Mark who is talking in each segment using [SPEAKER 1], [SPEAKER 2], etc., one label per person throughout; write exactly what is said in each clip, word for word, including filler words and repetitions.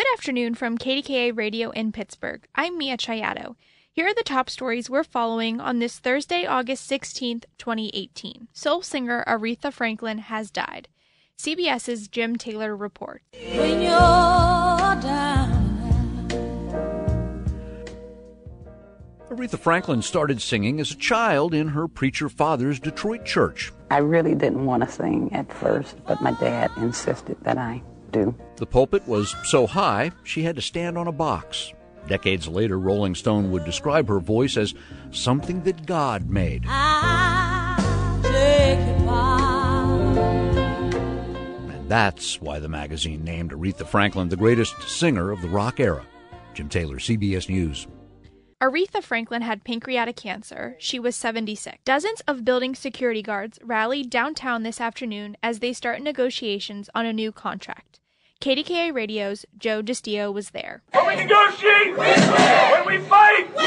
[SPEAKER 1] Good afternoon from K D K A Radio in Pittsburgh. I'm Mia Chiato. Here are the top stories we're following on this Thursday, August sixteenth, twenty eighteen. Soul singer Aretha Franklin has died. CBS's Jim Taylor reports.
[SPEAKER 2] When you're down.
[SPEAKER 3] Aretha Franklin started singing as a child in her preacher father's Detroit church.
[SPEAKER 4] I really didn't want to sing at first, but my dad insisted that I do.
[SPEAKER 3] The pulpit was so high, she had to stand on a box. Decades later, Rolling Stone would describe her voice as something that God made.
[SPEAKER 2] I'll take it by.
[SPEAKER 3] And that's why the magazine named Aretha Franklin the greatest singer of the rock era. Jim Taylor, C B S News.
[SPEAKER 1] Aretha Franklin had pancreatic cancer. She was seventy-six. Dozens of building security guards rallied downtown this afternoon as they start negotiations on a new contract. K D K A Radio's Joe DiStio was there.
[SPEAKER 5] When we negotiate, we win. When we fight, we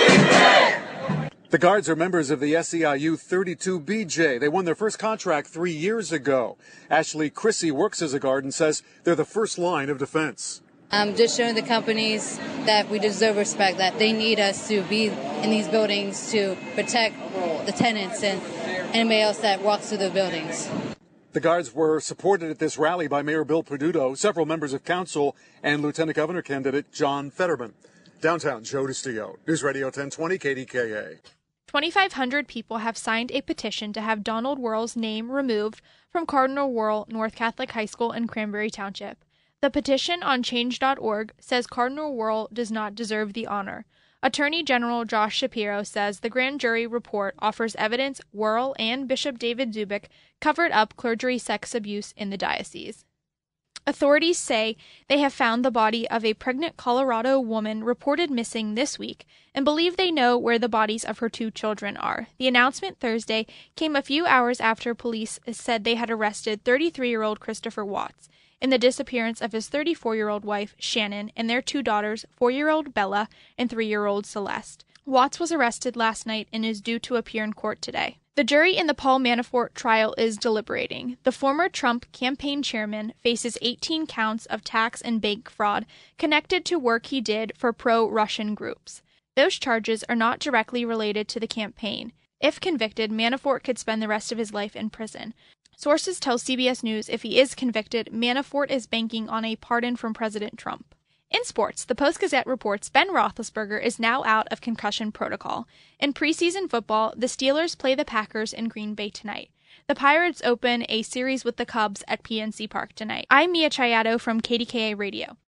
[SPEAKER 5] win.
[SPEAKER 6] The guards are members of the S E I U thirty-two B J. They won their first contract three years ago. Ashley Chrissy works as a guard and says they're the first line of defense.
[SPEAKER 7] Um, just showing the companies that we deserve respect, that they need us to be in these buildings to protect the tenants and anybody else that walks through the buildings.
[SPEAKER 6] The guards were supported at this rally by Mayor Bill Peduto, several members of council, and Lieutenant Governor candidate John Fetterman. Downtown, Joe DiStio, News Radio ten twenty K D K A.
[SPEAKER 1] twenty-five hundred people have signed a petition to have Donald Wuerl's name removed from Cardinal Wuerl North Catholic High School in Cranberry Township. The petition on change dot org says Cardinal Wuerl does not deserve the honor. Attorney General Josh Shapiro says the grand jury report offers evidence Wuerl and Bishop David Zubik covered up clergy sex abuse in the diocese. Authorities say they have found the body of a pregnant Colorado woman reported missing this week and believe they know where the bodies of her two children are. The announcement Thursday came a few hours after police said they had arrested thirty-three-year-old Christopher Watts in the disappearance of his thirty-four-year-old wife, Shannon, and their two daughters, four-year-old Bella and three-year-old Celeste. Watts was arrested last night and is due to appear in court today. The jury in the Paul Manafort trial is deliberating. The former Trump campaign chairman faces eighteen counts of tax and bank fraud connected to work he did for pro-Russian groups. Those charges are not directly related to the campaign. If convicted, Manafort could spend the rest of his life in prison. Sources tell C B S News if he is convicted, Manafort is banking on a pardon from President Trump. In sports, the Post-Gazette reports Ben Roethlisberger is now out of concussion protocol. In preseason football, the Steelers play the Packers in Green Bay tonight. The Pirates open a series with the Cubs at P N C Park tonight. I'm Mia Chiato from K D K A Radio.